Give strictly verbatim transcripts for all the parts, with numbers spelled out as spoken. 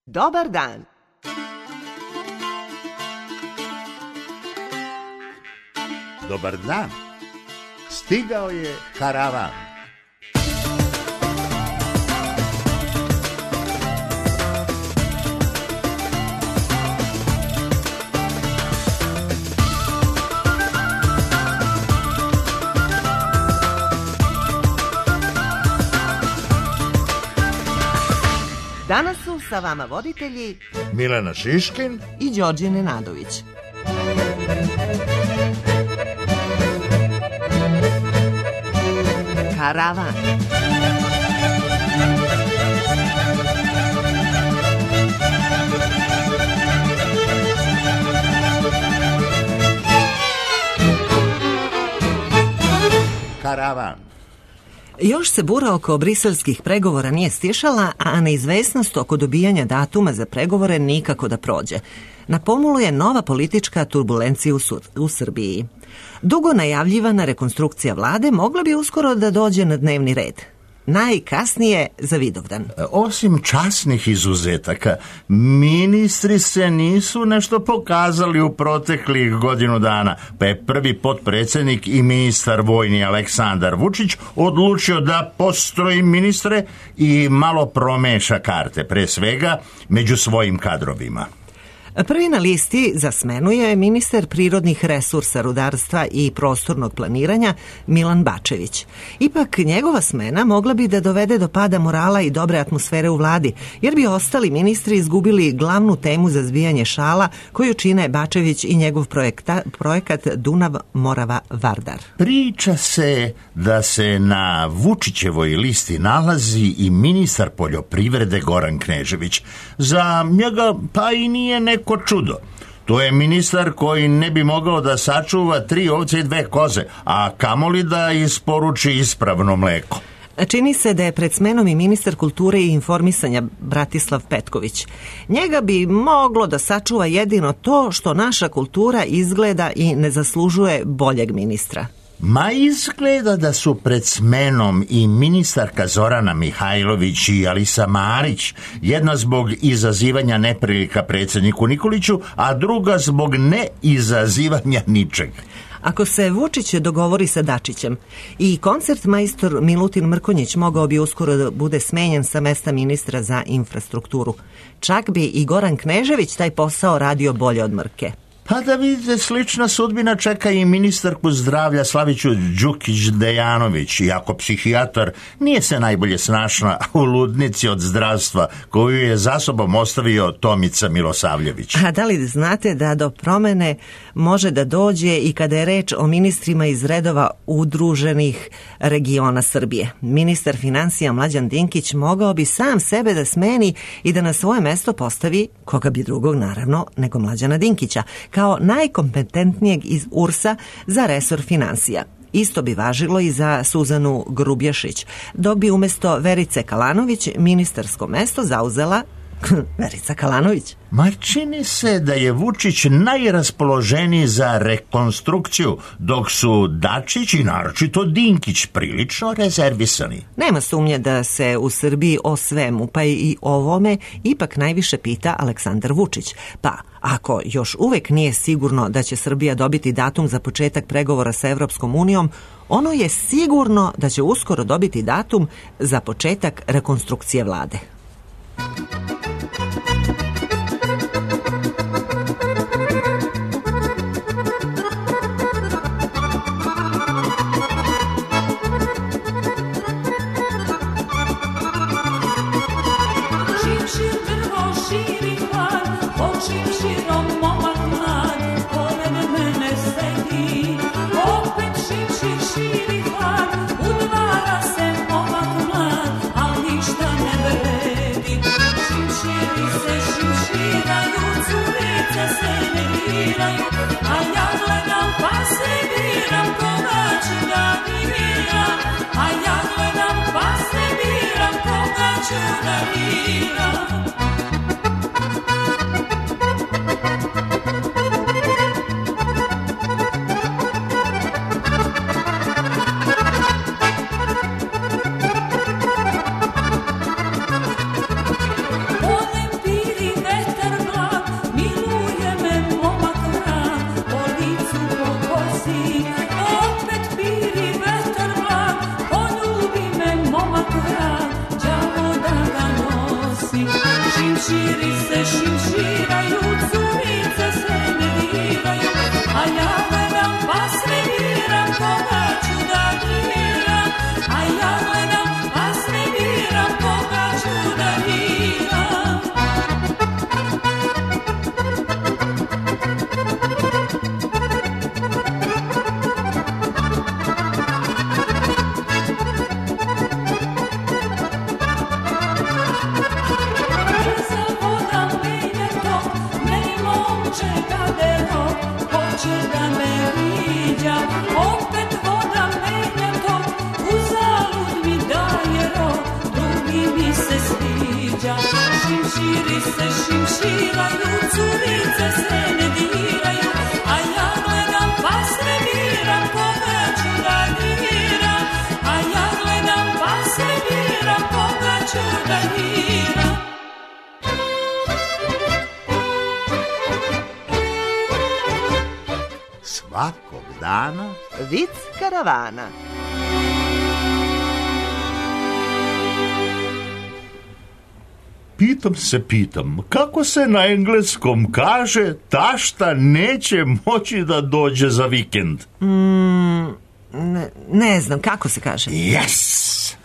Dobar dan. Dobar dan. Stigao je karavan. Danas su sa vama voditelji Milena Šiškin i Đorđe Nenadović. Karavan. Karavan. Još se bura oko briselskih pregovora nije stišala, a neizvesnost oko dobijanja datuma za pregovore nikako da prođe. Na pomolu je nova politička turbulencija u, Sur- u Srbiji. Dugo najavljivana rekonstrukcija vlade mogla bi uskoro da dođe na dnevni red. Najkasnije za Vidovdan. Osim časnih izuzetaka, ministri se nisu nešto pokazali u proteklih godinu dana, pa je prvi potpredsjednik i ministar vojni Aleksandar Vučić odlučio da postroji ministre i malo promeša karte, pre svega među svojim kadrovima. Prvi na listi za smenu je ministar prirodnih resursa, rudarstva i prostornog planiranja Milan Bačević. Ipak njegova smena mogla bi da dovede do pada morala i dobre atmosfere u vladi, jer bi ostali ministri izgubili glavnu temu za zbijanje šala koju čine Bačević i njegov projekta, projekat Dunav Morava Vardar. Priča se da se na Vučićevoj listi nalazi i ministar poljoprivrede Goran Knežević. Za njega pa i nije neko ko čudo. To je ministar koji ne bi mogao da sačuva tri ovce i dve koze, a kamoli da isporuči ispravno mleko. Čini se da je pred smenom i ministar kulture i informisanja Bratislav Petković. Njega bi moglo da sačuva jedino to što naša kultura izgleda i ne zaslužuje boljeg ministra. Ma izgleda da su pred smenom i ministarka Zorana Mihajlović i Alisa Marić, jedna zbog izazivanja neprilika predsjedniku Nikoliću, a druga zbog neizazivanja ničeg. Ako se Vučić dogovori sa Dačićem i koncertmajstor Milutin Mrkonjić mogao bi uskoro da bude smenjen sa mesta ministra za infrastrukturu. Čak bi i Goran Knežević taj posao radio bolje od Mrke. Pa da vidite, slična sudbina čeka i ministarku zdravlja Slaviću Đukić-Dejanović, iako psihijatar nije se najbolje snašla u ludnici od zdravstva koju je za sobom ostavio Tomica Milosavljević. A da li znate da do promene može da dođe i kada je reč o ministrima iz redova udruženih regiona Srbije? Ministar financija Mlađan Dinkić mogao bi sam sebe da smeni i da na svoje mesto postavi koga bi drugog, naravno, nego Mlađana Dinkića, kao najkompetentnijeg iz U R S-a za resor financija. Isto bi važilo i za Suzanu Grubješić, dok bi umjesto Verice Kalanović ministarsko mesto zauzela Verica Kalanović. Ma čini se da je Vučić najraspoloženiji za rekonstrukciju, dok su Dačić i naročito Dinkić prilično rezervisani. Nema sumnje da se u Srbiji o svemu, pa i ovome, ipak najviše pita Aleksandar Vučić. Pa, ako još uvek nije sigurno da će Srbija dobiti datum za početak pregovora sa Evropskom unijom, ono je sigurno da će uskoro dobiti datum za početak rekonstrukcije vlade. Šimširi se šimširaju, curice se ne diraju, a ja gledam pa sve biram, koga ću da biram, a ja gledam pa sve biram, koga ću da biram. Hoće da me viđa, opet voda menja tok, uzalud mi daje rok, drugi mi se sviđa. Šimširi se šimširaju, curice se ne diraju, a ja gledam pa sve biram, koga ću da diram, a ja gledam pa sve biram, koga ću da diram. Svakog dana Vic karavana. Pitam se, pitam, kako se na engleskom kaže tašta neće moći da dođe za vikend? Mm, ne, ne znam, kako se kaže? Yes!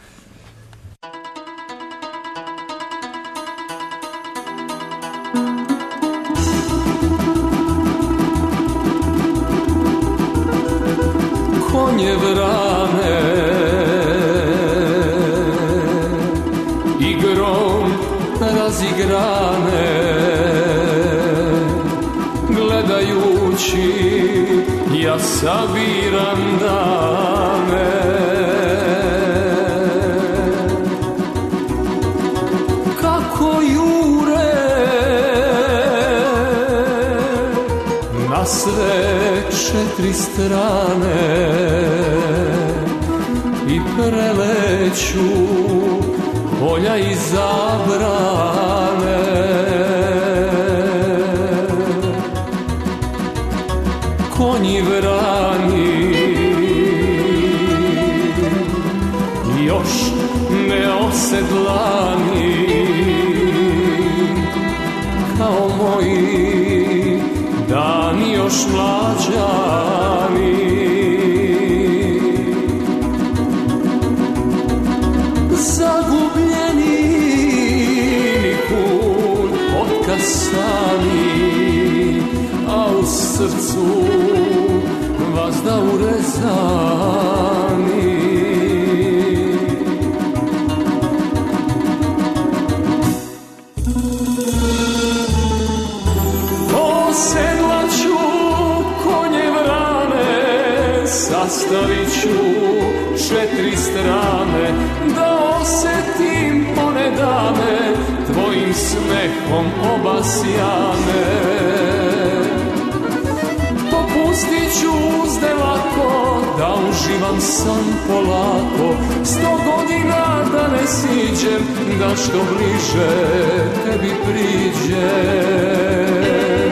Konje vrane i grom razigrane, gledajući ja sabiram dane. Kako jure na sve četiri strane i preleću polja i zabrane. Konji vrani još neosedlani, kao moji dani još mlađani. Zagubljeni nikud otkasani, a u srcu vazda urezani. Osedlaću konje vrane, sastavit ću četiri strane, da osetim one dane tvojim smehom obasjane. Popustit ću uzde lako, da uživam san polako, sto godina da ne siđem, da što bliže tebi priđem.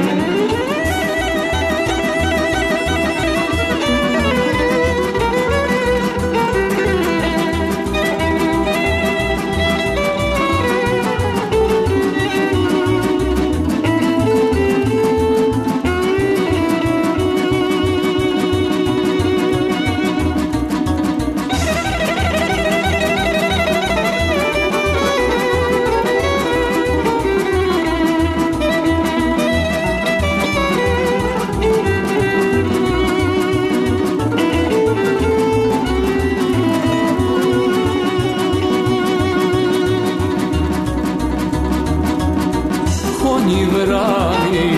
Konji vrani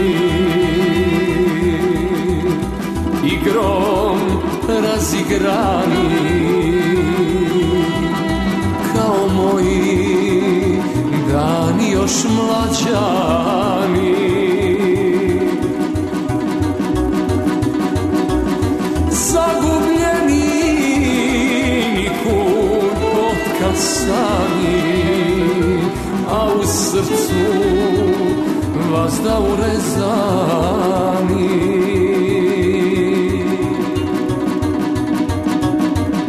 i grom razigrani, kao moji dani još mlađani. Zagubljeni nikud otkasani, a u srcu vazda urezani.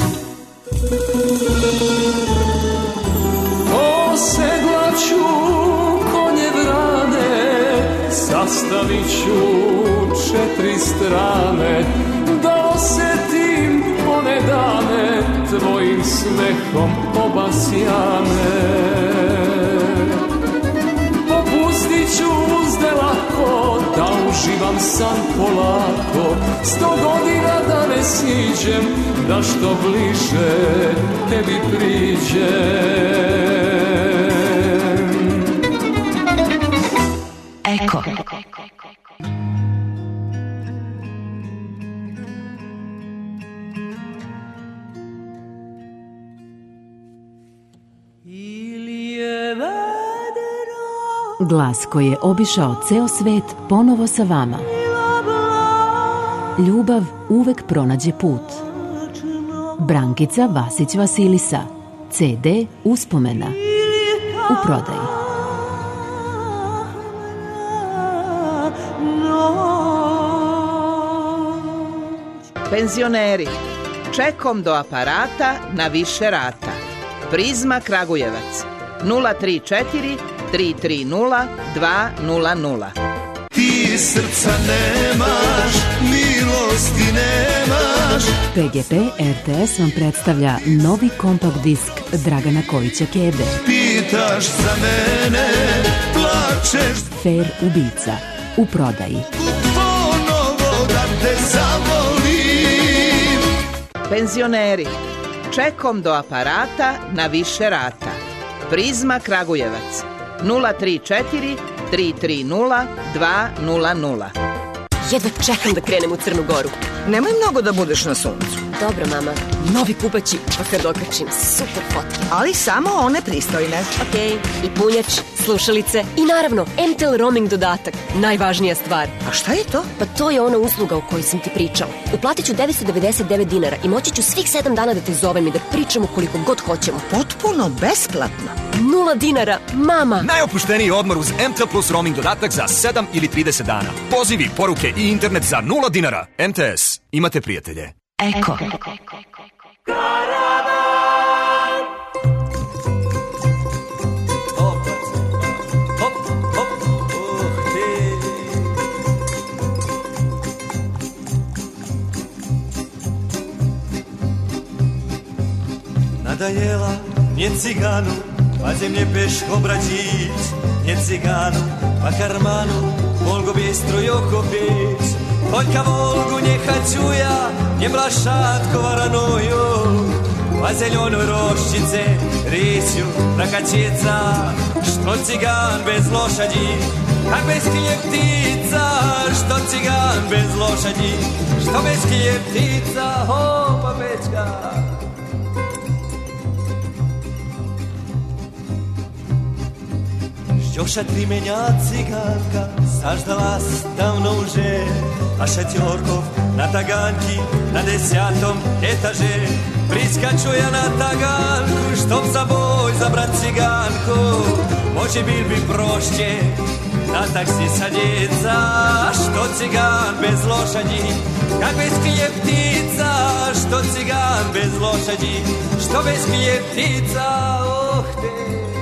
Osedlaću Zaviću četiri strane, da osjetim one dane tvojim smehom obasjane. Popustit ću uzde lako, da uživam san polako, sto godina da ne siđem, da što bliže tebi priđem. Eko. Glas koji je obišao ceo svet ponovo sa vama. Ljubav uvek pronađe put. Brankica Vasić Vasilisa. ce de Uspomena. U prodaji. Penzioneri, čekom do aparata na više rata. Prizma Kragujevac nula tri četiri tri tri nula dva nula nula. Ti srca nemaš, milosti nemaš. P G P R T S vam predstavlja novi kompakt disk Dragana Kovića Kebe. Pitaš za mene, plačeš. Fair ubica. U prodaji. Ponovo da te zavolim. Penzioneri, čekom do aparata na više rata. Prizma Kragujevac nula tri četiri tri tri nula dva nula nula. Jedva čekam da krenem u Crnu Goru. Nemoj mnogo da budeš na suncu. Dobro, mama. Novi kupaći, pa kad okačim, super fotke. Ali samo one pristojne. Okej, i punjač, slušalice i naravno M T L roaming dodatak. Najvažnija stvar. A šta je to? Pa to je ona usluga o kojoj sam ti pričala. Uplatit ću devetsto devedeset devet dinara i moći ću svih sedam dana da te zovem i da pričamo koliko god hoćemo. Potpuno besplatno. Nula dinara, mama. Najopušteniji odmor uz M T L plus roaming dodatak za sedam ili trideset dana. Pozivi, poruke i internet za nula dinara. M T S. Imate prijatelje. Eko. Nadajela nje ciganu, pa zemlje peško brađić, nje ciganu, pa karmanu, Volgo bistru joko pić, Poljka Volgu nje haćuja, nje mlašatko varanuju, pa zeljonoj roščice, risju, rakačica, što cigan bez lošadji, a bez kljeptica, što cigan bez lošadji, što bez kljeptica, o pa bečka. Šćoša trimenja ciganka, saždala davno uže, a Šatjorkov na taganki, na desetom etaže, priskačuje na taganku, štom za boj zabrat ciganku, može bil bi prošće, na taksi sa djeca, što cigan bez lošadji, kak bez kljeptica, što cigan bez lošadji, što bez kljeptica, oh te.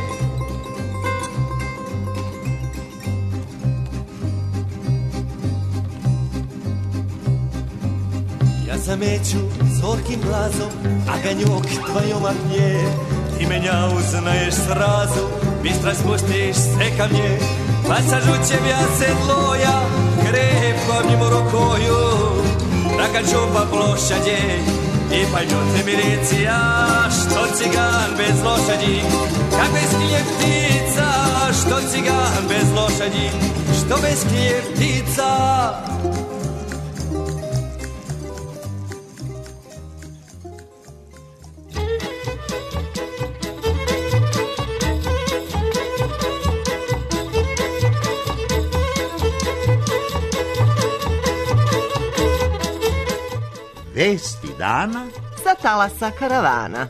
Zameću zorkim glazom, a ganjok tvojom aknje, ti menja uznaješ srazu, bistra spustiš sve ka mnje, pa sa žućem ja sedloja, krepko mimo rokoju, raka čupa plošađe, i pa ljote mi reci, a što cigan bez lošadji, kak bez kljeptica, što cigan bez lošadji, što bez kljeptica. Vesti dana sa talasa karavana.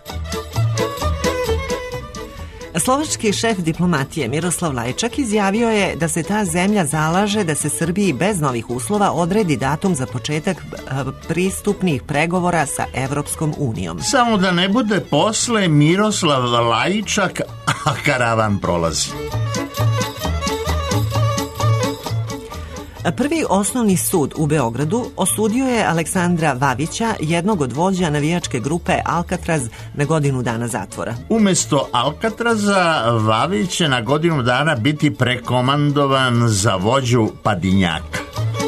Slovački šef diplomatije Miroslav Lajčak izjavio je da se ta zemlja zalaže da se Srbiji bez novih uslova odredi datum za početak pristupnih pregovora sa Evropskom unijom. Samo da ne bude posle Miroslav Lajčak, a karavan prolazi. Prvi osnovni sud u Beogradu osudio je Aleksandra Vavića, jednog od vođa navijačke grupe Alcatraz, na godinu dana zatvora. Umesto Alcatraza, Vavić će na godinu dana biti prekomandovan za vođu Padinjaka.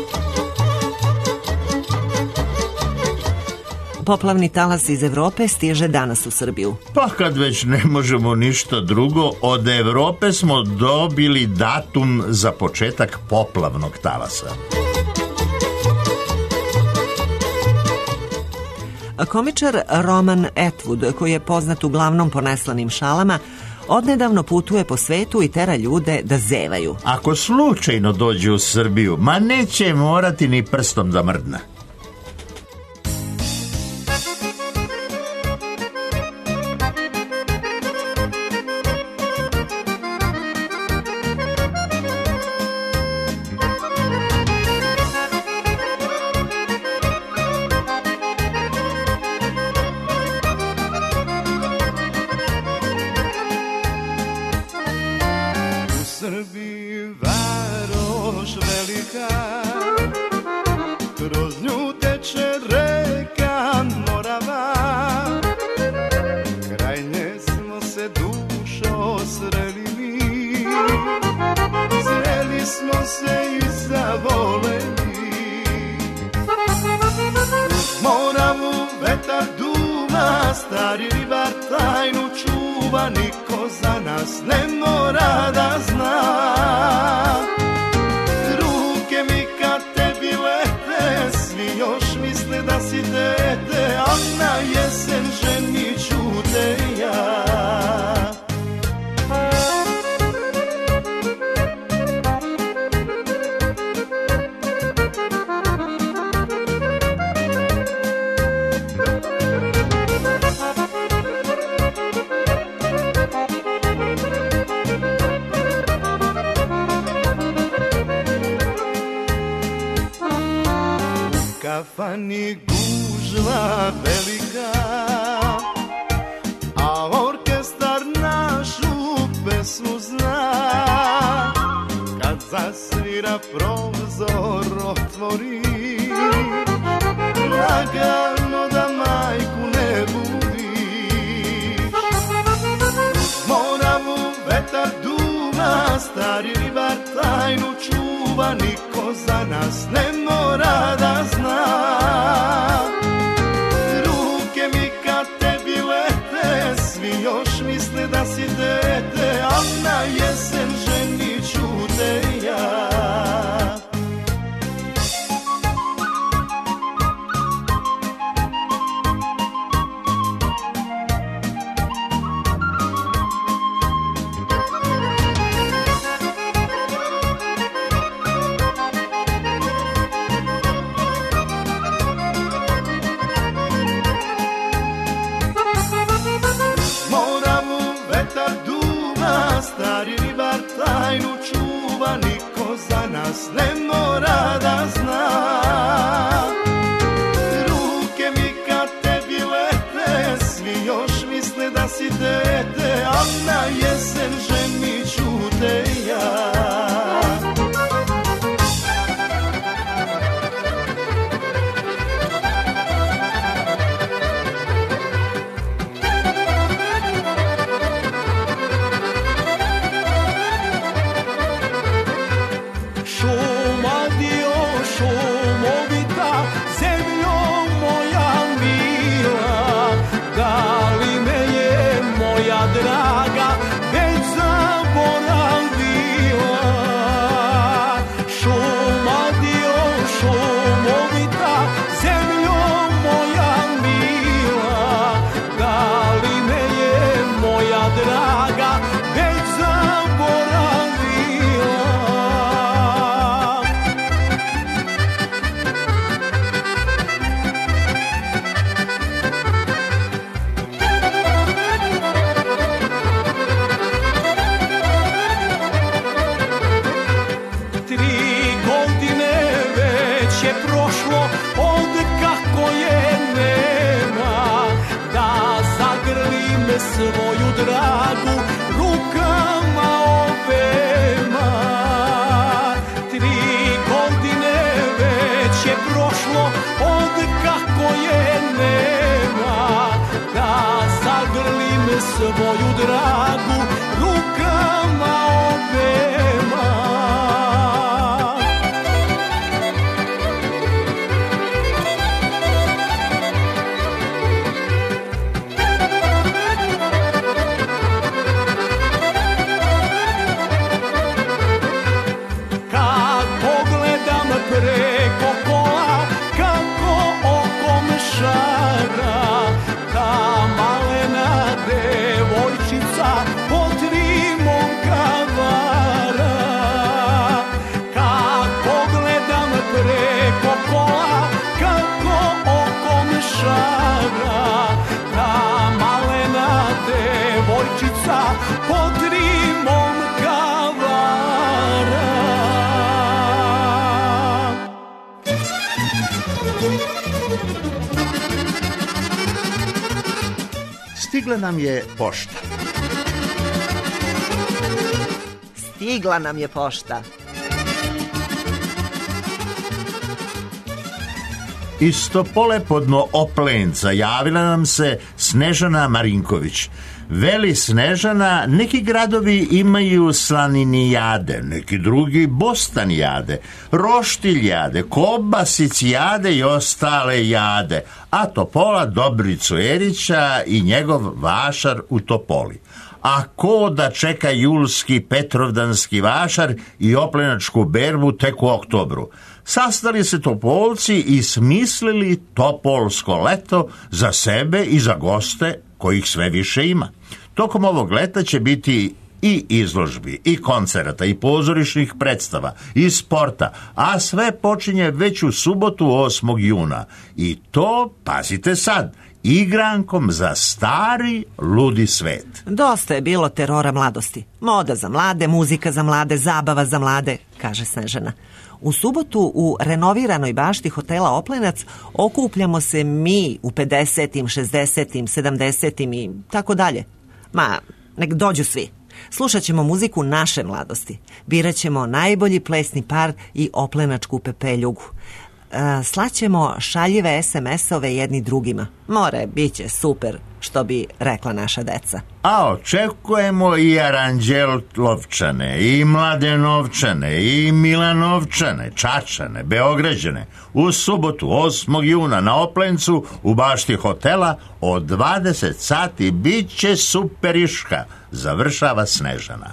Poplavni talas iz Evrope stiže danas u Srbiju. Pa kad već ne možemo ništa drugo, od Evrope smo dobili datum za početak poplavnog talasa. Komičar Roman Atwood, koji je poznat uglavnom po neslanim šalama, odnedavno putuje po svetu i tera ljude da zevaju. Ako slučajno dođe u Srbiju, ma neće morati ni prstom da mrdne. Kafani gužva velika, a orkestar našu pesmu zna. Kad zasvira prozor otvori, lagano da majku ne budiš. Moravu vetar duva, stari ribar tajnu čuva, niko za nas ne mora da zna. Ruke mi kad tebi lete, svi još misle da si dete, a na jesen ženit ću te ja. Ne mora da zna. Ruke mi kad tebi lete, svi još misle da si dete, a na jesen ženit ću te ja. Svoju dragu rukama obema, tri godine tvoju dragu rukama obema. Kad pogledam preko kola kako okom šara, ta malena devojčica po tri momka vara. Kad pogledam preko kola kako okom šara, ta malena devojčica po tri momka vara. Stigla nam je pošta. Stigla nam je pošta. Iz Topole podno Oplenca javila nam se Snežana Marinković. Veli Snežana, neki gradovi imaju slaninijade, neki drugi bostanijade, roštiljade, kobasicijade i ostale jade, a Topola Dobricu Erića i njegov vašar u Topoli. A ko da čeka julski petrovdanski vašar i oplenačku berbu tek u oktobru. Sastali se Topolci i smislili topolsko leto za sebe i za goste kojih sve više ima. Tokom ovog leta će biti i izložbi, i koncerata, i pozorišnih predstava, i sporta, a sve počinje već u subotu osmog juna. I to, pazite sad, igrankom za stari ludi svet. Dosta je bilo terora mladosti. Moda za mlade, muzika za mlade, zabava za mlade, kaže Snežana. U subotu u renoviranoj bašti hotela Oplenac okupljamo se mi u pedesetim, šezdesetim, sedamdesetim i tako dalje. Ma, nek dođu svi. Slušat ćemo muziku naše mladosti. Birat ćemo najbolji plesni par i oplenačku pepeljugu. E, slaćemo šaljive es em es-ove jedni drugima. More, bit će super, što bi rekla naša deca. A očekujemo i Aranđelovčane, i Mladenovčane, i Milanovčane, Čačane, Beograđane. U subotu osmog juna na Oplencu u bašti hotela od dvadeset sati bit će superiška, završava Snežana.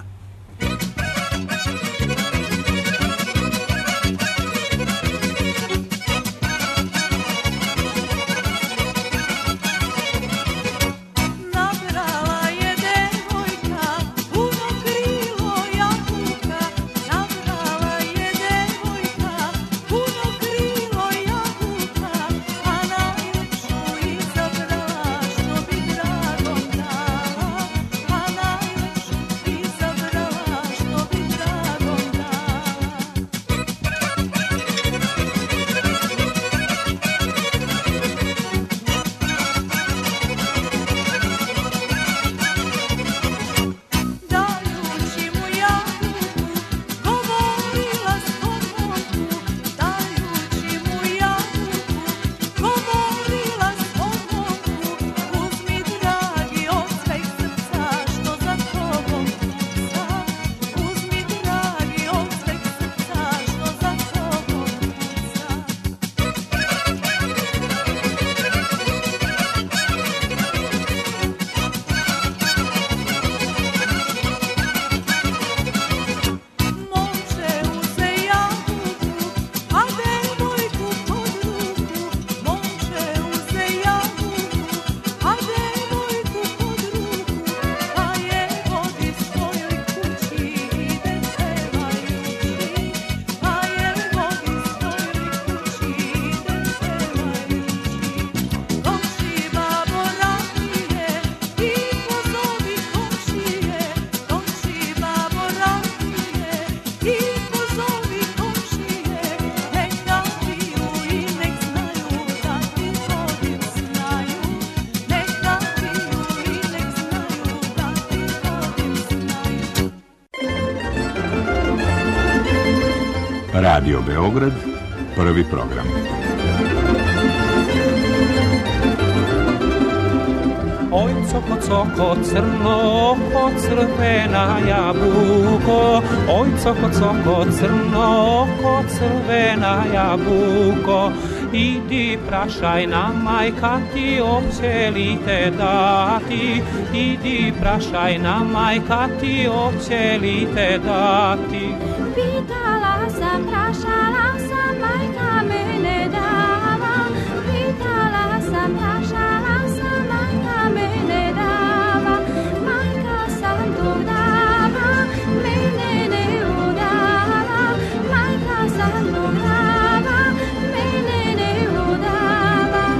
Radio Beograd, prvi program. oj coko coko crno, ko crvena jabuko, oj coko coko crno, ko crvena jabuko. Idi prašaj na majka ti, oće li te dati, idi prašaj na majka ti, oće li te dati. Pitala sam, prašala sam, majka mene dava, pitala sam, prašala sam, majka mene dava, majka sam tog dava, mene ne udava, majka sam tog dava, mene ne udava.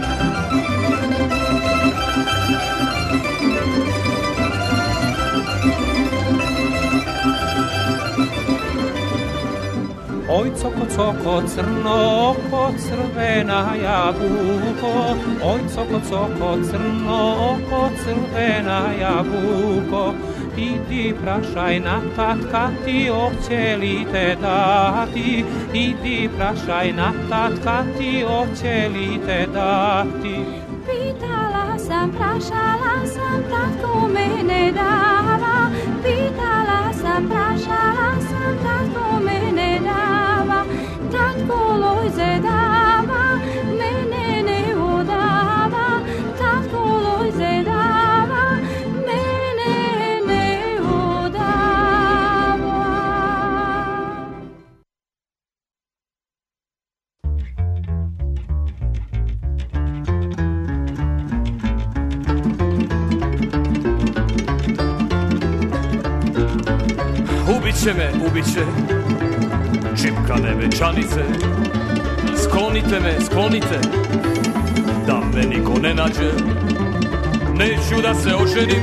Oj coko coko crno, ko crvena jabuko, oj coko coko crno, ko crvena jabuko. Idi prašaj na tatka ti, oće li te dati, idi prašaj na tatka ti, oće li te dati. Pitala sam, prašala sam, tatko mene dava, pitala sam, prašala sam, tatko mene dava, tatko lojze dava, mene ne udava, tatko lojze dava, mene ne udava. Ubiće me, ubiće čipkane večanice. Sklonite me, sklonite, da me niko ne nađe. Neću da se oženim,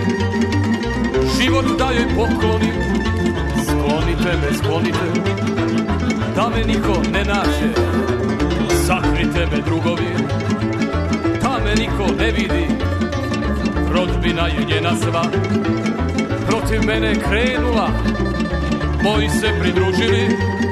život da joj poklonim. Sklonite me, sklonite, da me niko ne nađe. Sakrite me drugovi, da me niko ne vidi. Rodbina je njena sva protiv mene krenula, moji se pridružili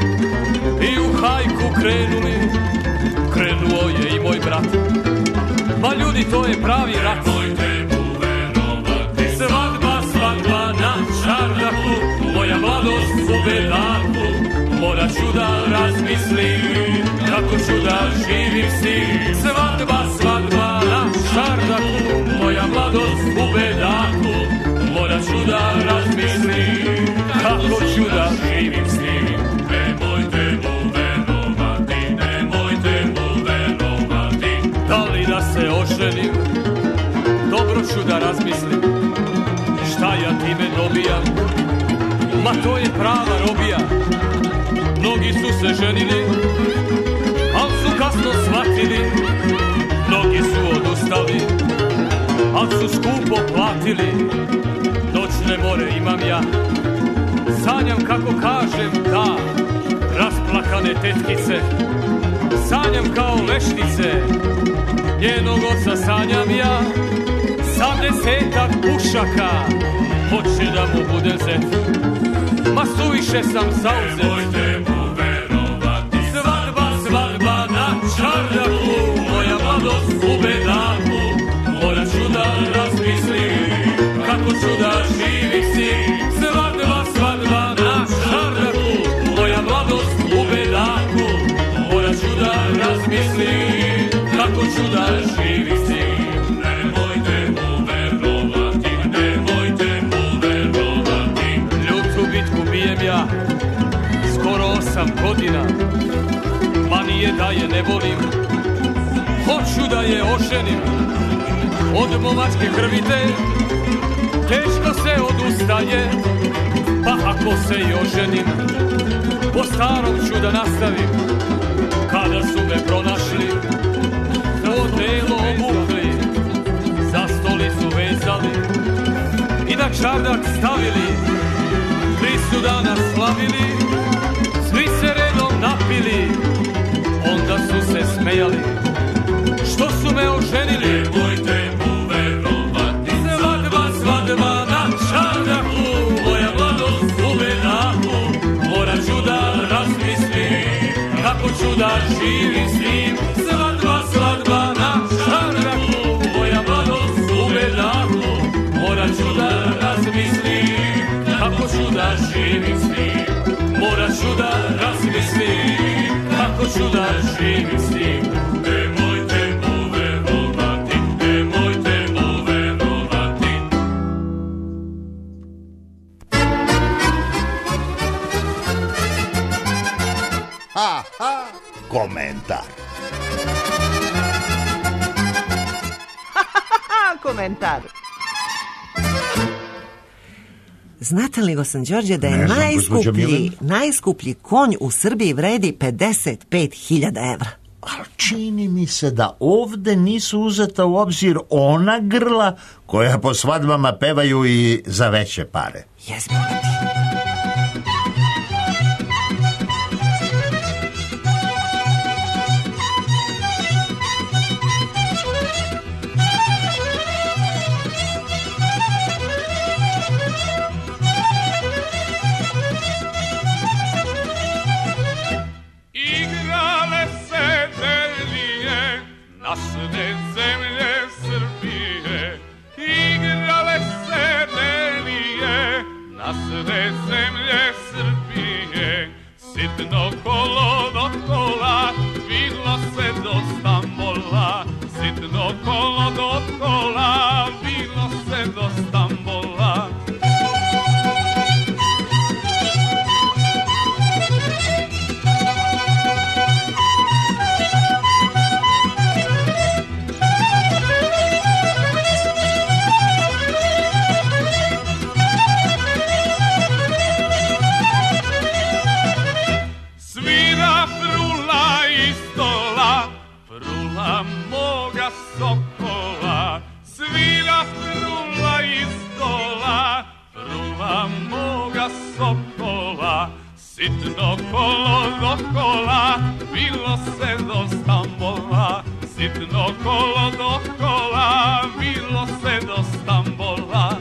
i u hajku krenuli. Krenuo je i moj brat, ma ljudi to je pravi rat. Nemojte mu verovati, svadba, svadba na čardaku, moja mladost u bedaku, morat ću da razmislim kako ću da živim s tim. Svadba, svadba na čardaku, moja mladost u bedaku, morat ću da razmislim kako ću da živim s njim. Nemojte mu verovati, nemojte mu verovati. Da li da se oženim? Dobro ću da razmislim. Šta ja time dobijam? Ma to je prava robija. Mnogi su se ženili, al su kasno shvatili. Mnogi su odustali, al su skupo platili. Noćne more imam ja, sanjam kako kažem da. Rasplakane tetkice, sanjam kao veštice. Njenog oca sanjam ja, sa desetak pušaka. Hoće da mu budem zet, ma suviše sam zauzet. Nemojte mu verovati, svadba, svadba na čardaku, moja mladost u bedaku. Morat ću da razmislim kako ću da živim s njim. Svadba, svadba na čardaku, moja mladost u bedaku. Morat ću da razmislim kako ću da živim s njim. Nemojte mu verovati, nemojte mu verovati. Ljutu bitku bijem ja, skoro osam godina. Ma nije da je ne volim, hoću da je oženim. Od momačke krvite teško se odustaje, pa ako se i oženim, po starom ću da nastavim. Kada su me pronašli, to telo obukli, za stolicu vezali i na čardak stavili. Tri su dana slavili, svi se redom napili, onda su se smejali što su me oženili. Nemojte mu verovati, svadba, svadba na čardaku, moja mladost u bedaku. Morat ću da razmislim kako ću da živim s njim. Svadba, svadba na čardaku, moja mladost u bedaku. ću da razmislim, kako ću da živim s tim. Nemojte mu verovati, nemojte mu verovati. Ha, ha, komentar. Komentar. Znate li, Gosan Đorđe, da je Ne znam, gospođo najskuplji, Milena. najskuplji konj u Srbiji vredi pedeset pet hiljada evra? Ali čini mi se da ovde nisu uzeta u obzir ona grla koja po svadbama pevaju i za veće pare. Jezmo ga ti. Igrale se delije naše zemlje Srbije. Igrale se delije naše zemlje Srbije. Sitno kolo do kola vidlo se do Stambola. Sitno kolo do kola vidlo se do Stambola. Svira frula iz stola, frula moga sokola. Svira frula iz stola, frula moga sokola. Sitno kolo do kola, bilo se do Stambola. Sitno kolo do kola, bilo se do Stambola.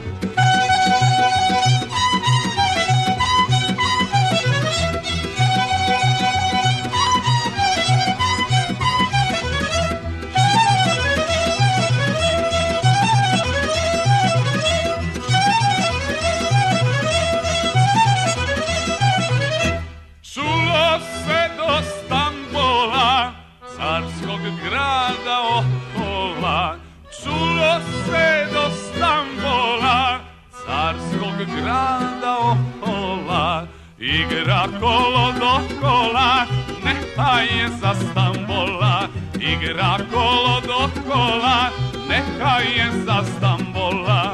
Čulo se do Stambola, carskog grada okola. Čulo se do Stambola, carskog grada okola. Igra kolo do kola, neka je za Stambola. Igra kolo do kola, neka je za Stambola.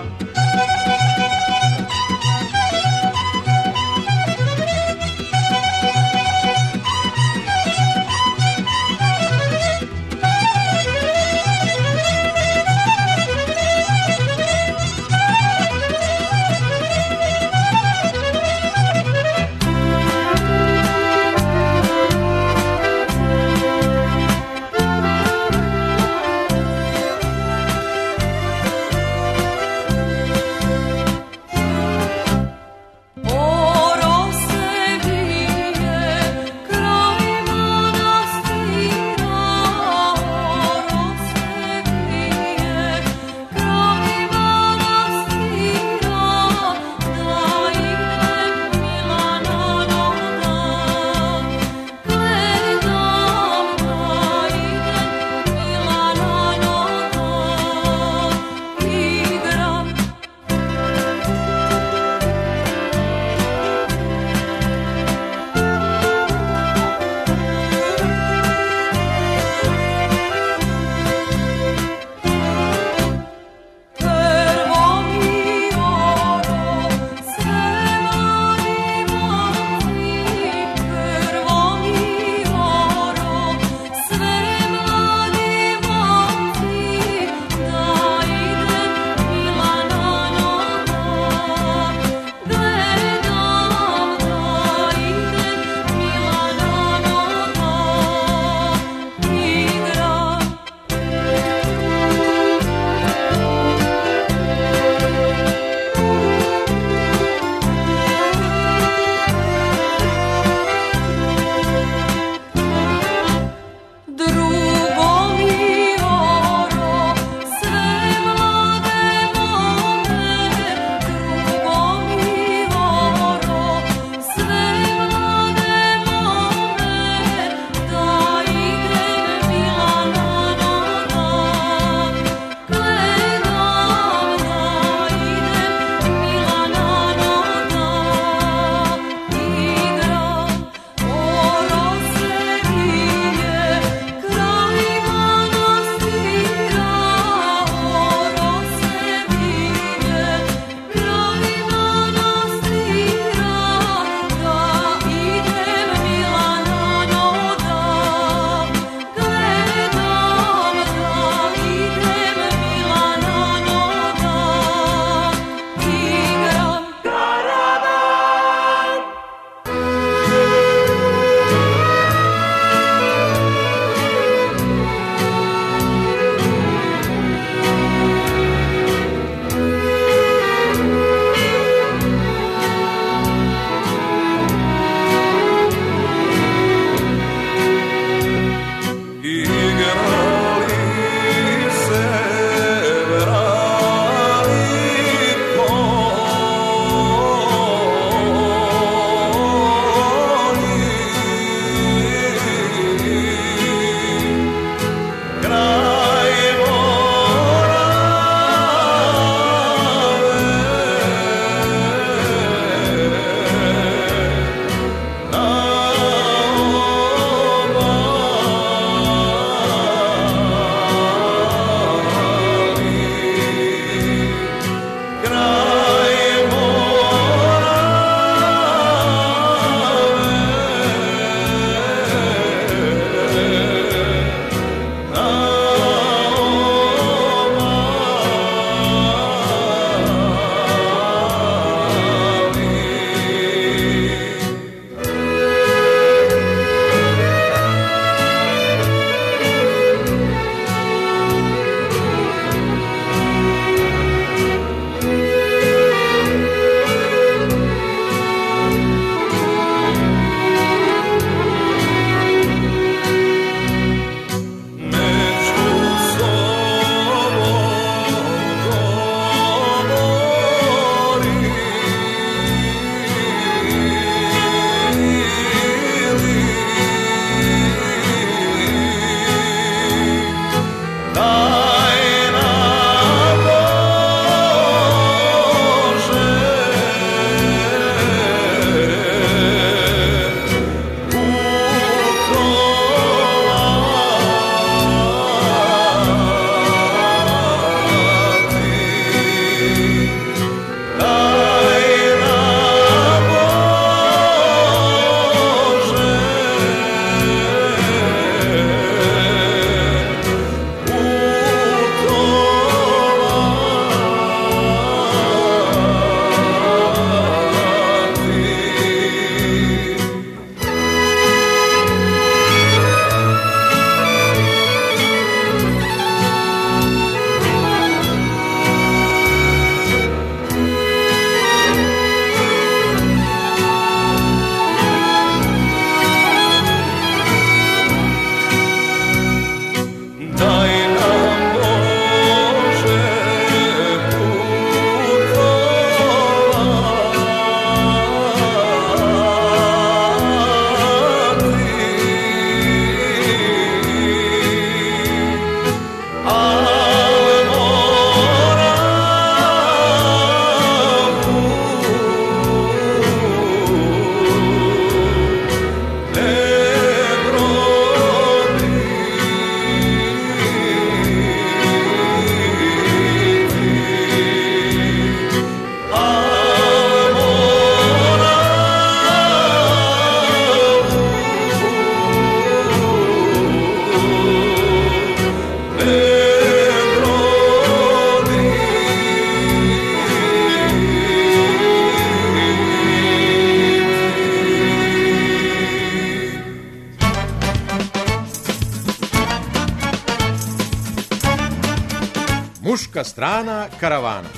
muška strana karavana.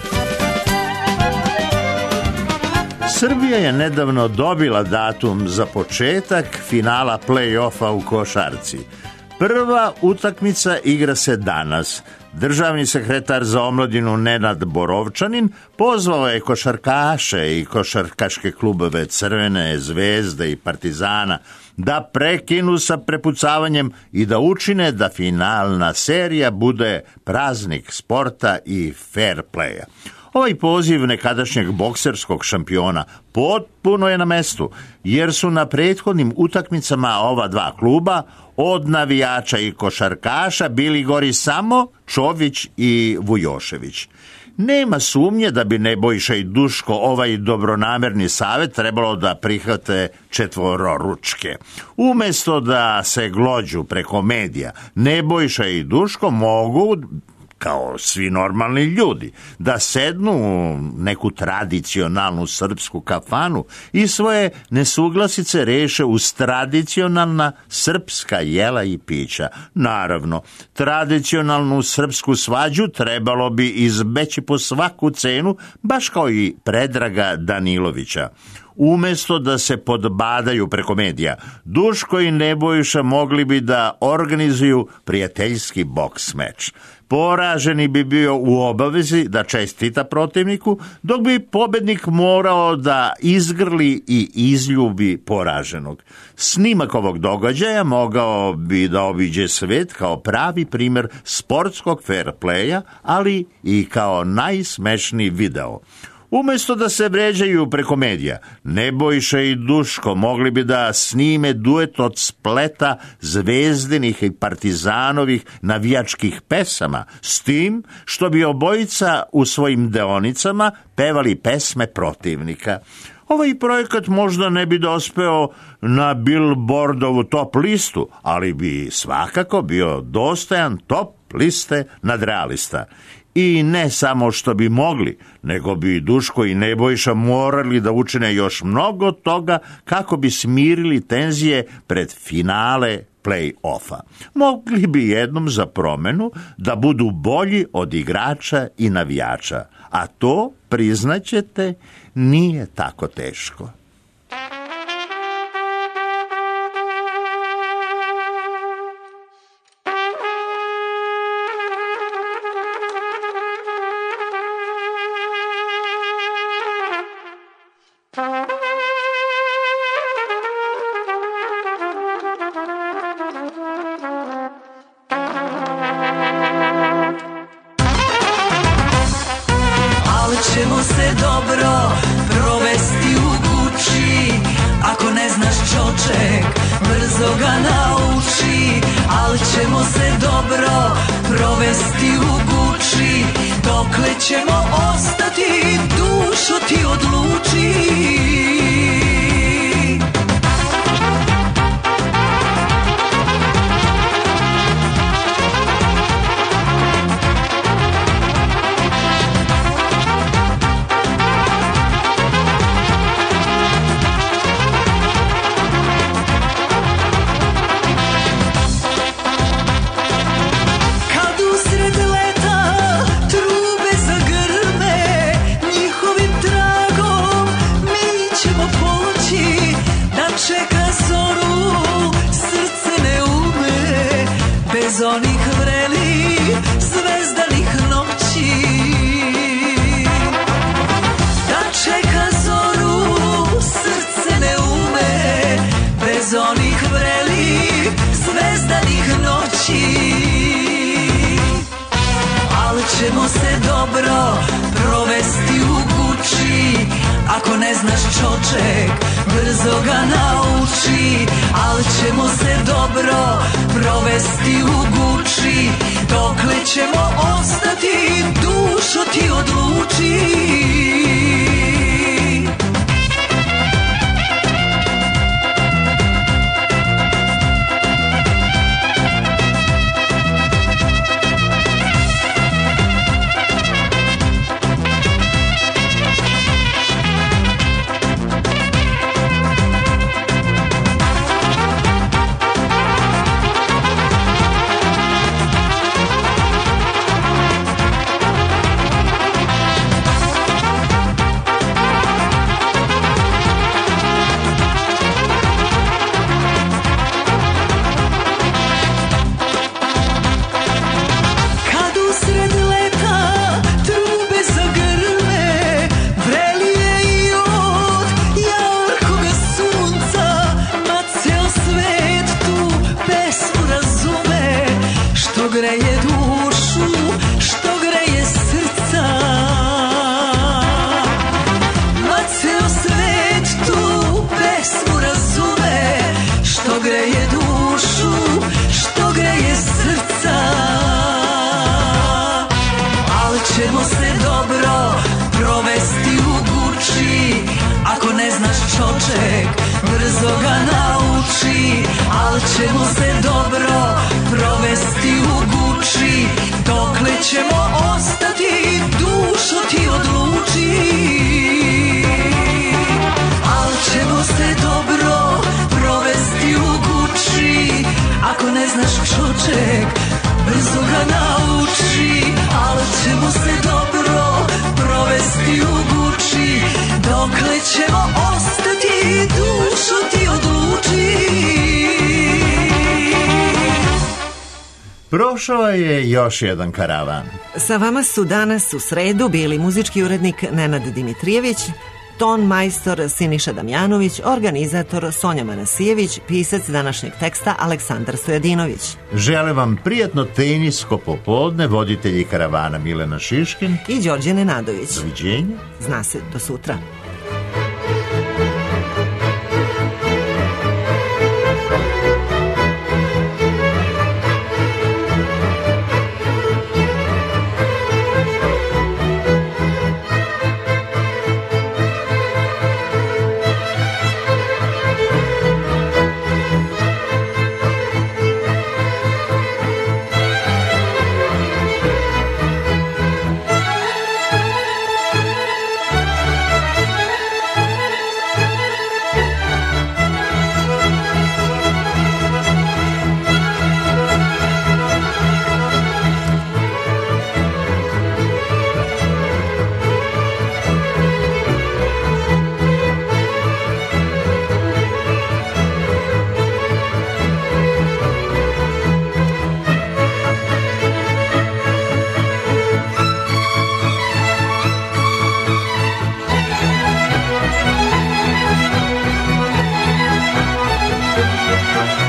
Srbija je nedavno dobila datum za početak finala play-offa u košarci. Prva utakmica igra se danas. Državni sekretar za omladinu Nenad Borovčanin pozvao je košarkaše i košarkaške klubove Crvene zvezde i Partizana da prekinu sa prepucavanjem i da učine da finalna serija bude praznik sporta i fair playa. Ovaj poziv nekadašnjeg bokserskog šampiona potpuno je na mestu, jer su na prethodnim utakmicama ova dva kluba od navijača i košarkaša bili gori samo Čović i Vujošević. Nema sumnje da bi Nebojša i Duško ovaj dobronamerni savjet trebalo da prihvate četvororučke. Umesto da se glođu preko medija, Nebojša i Duško mogu, kao svi normalni ljudi, da sednu u neku tradicionalnu srpsku kafanu i svoje nesuglasice reše uz tradicionalna srpska jela i pića. Naravno, tradicionalnu srpsku svađu trebalo bi izbeći po svaku cenu, baš kao i Predraga Danilovića. Umesto da se podbadaju preko medija, Duško i Nebojša mogli bi da organizuju prijateljski boks meč. Poraženi bi bio u obavezi da čestita protivniku, dok bi pobednik morao da izgrli i izljubi poraženog. Snimak ovog događaja mogao bi da obiđe svet kao pravi primjer sportskog fair playa, ali i kao najsmešniji video. Umesto da se vređaju preko medija, Nebojša i Duško mogli bi da snime duet od spleta zvezdinih i partizanovih navijačkih pesama, s tim što bi obojica u svojim deonicama pevali pesme protivnika. Ovaj projekat možda ne bi dospeo na Billboardovu top listu, ali bi svakako bio dostojan top liste nadrealista. I ne samo što bi mogli, nego bi Duško i Nebojša morali da učine još mnogo toga kako bi smirili tenzije pred finale play-offa. Mogli bi jednom za promenu da budu bolji od igrača i navijača, a to, priznaćete, nije tako teško. Ćemo se dobro provesti u kući, ako ne znaš čoček, brzo ga nauči. Ali ćemo se dobro provesti u kući, dokle ćemo ostati, dušo ti odluči. Bez onih vrelih zvezdanih noći, da čeka zoru srce ne ume. Bez onih vrelih zvezdanih noći, ali ćemo se dobro provesti u kući, ako ne znaš čoček, brzo ga nauči. Ali ćemo se dobro provesti u kući, dokle ćemo ostati, dušo ti odluči. znaš čoček, brzo ga nauči, ali ćemo se dobro provesti u Guči, dokle ćemo ostati, dušo ti odluči. Prošao je još jedan karavan. Sa vama su danas u sredu bili muzički urednik Nenad Dimitrijević, ton majstor Siniša Damjanović, organizator Sonja Manasijević, pisac današnjeg teksta Aleksandar Stojadinović. Želim vam prijatno tenisko popodne, voditelji karavana Milena Šiškin i Đorđe Nenadović. Doviđenja. Zna se, do sutra. Thank you.